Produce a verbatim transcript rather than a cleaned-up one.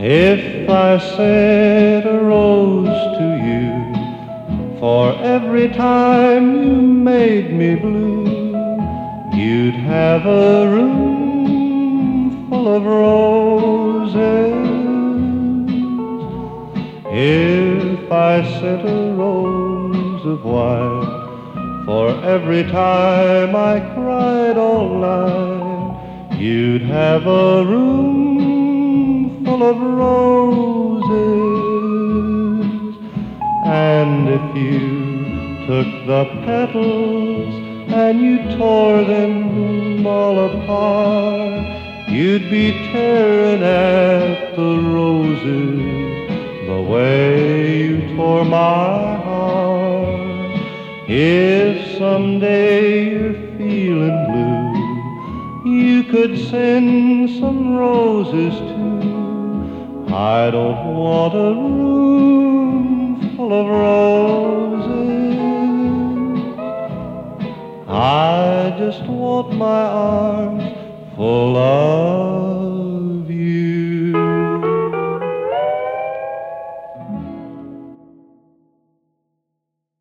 If I sent a rose to you for every time you made me blue, you'd have a room full of roses. If I sent a rose of white for every time I cried all night, you'd have a room full of roses. And if you took the petals and you tore them all apart, you'd be tearing at the roses the way you tore my heart. If someday you're feeling blue, you could send some roses too. I don't want a room full of roses. I just want my arms full of